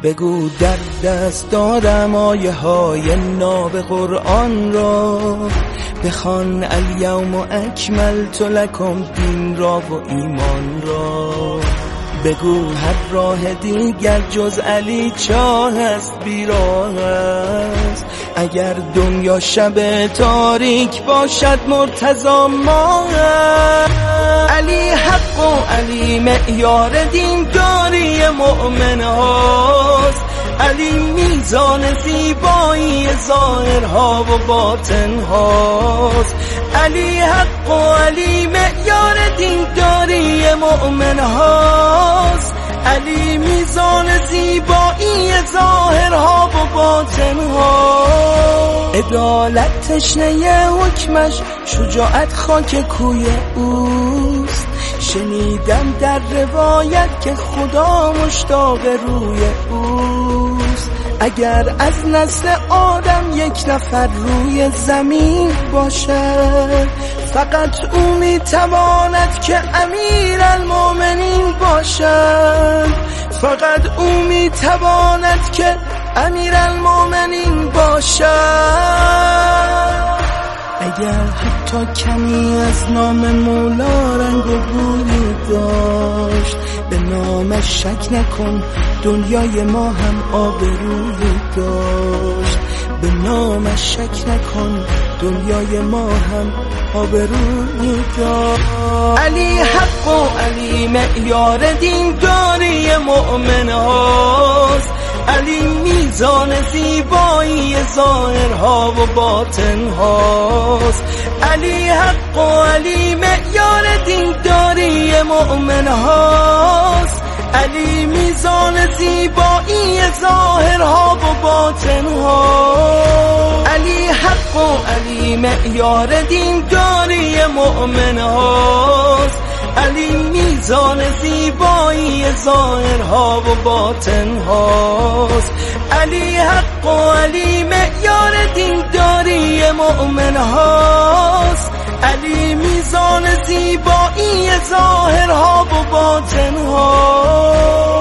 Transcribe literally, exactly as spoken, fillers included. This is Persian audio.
بگو در دست دارم آیه های ناب قرآن را، بخوان الیوم اکملت لکم دین را و ایمان را. بگو هر راه دیگر جز علی چاه است، بیراه است. اگر دنیا شب تاریک باشد مرتضی ماه است. علی حق و علی معیار دینداری مؤمن هاست. علی میزان زیبایی ظاهرها و باطن هاست. علی حق و علی معیار دینداری مؤمن هاست. علی میزان زیبایی ظاهرها و باطن هاست. عدالت تشنه حکمش، شجاعت خاک کوی اوست. شنیدم در روایت که خدا مشتاق روی اوست. اگر از نسل آدم یک نفر روی زمین باشد، فقط او میتواند که امیرالمومنین باشد. فقط او میتواند که امیرالمومنین باشد. اگر حتی کمی از نام مولا رنگ و بویی داشت، به نامش شک نکن دنیای ما هم آبرویی داشت. به نامش شک نکن دنیای ما هم آبرویی داشت. علی حق و علی معیار دینداری مؤمن هاست. علی میزان زیبایی ظاهرها و باطن هاست. علی حق و علی معیار دینداری مؤمن هاست. علی میزان زیبایی ظاهرها و باطن هاست. علی حق و علی معیار دینداری مؤمن هاست. علی میزان زیبایی ظاهرها و باطن هاست. علی حق و علی معیار دینداری مؤمن هاست. علی میزان زیبایی ظاهرها و باطن هاست.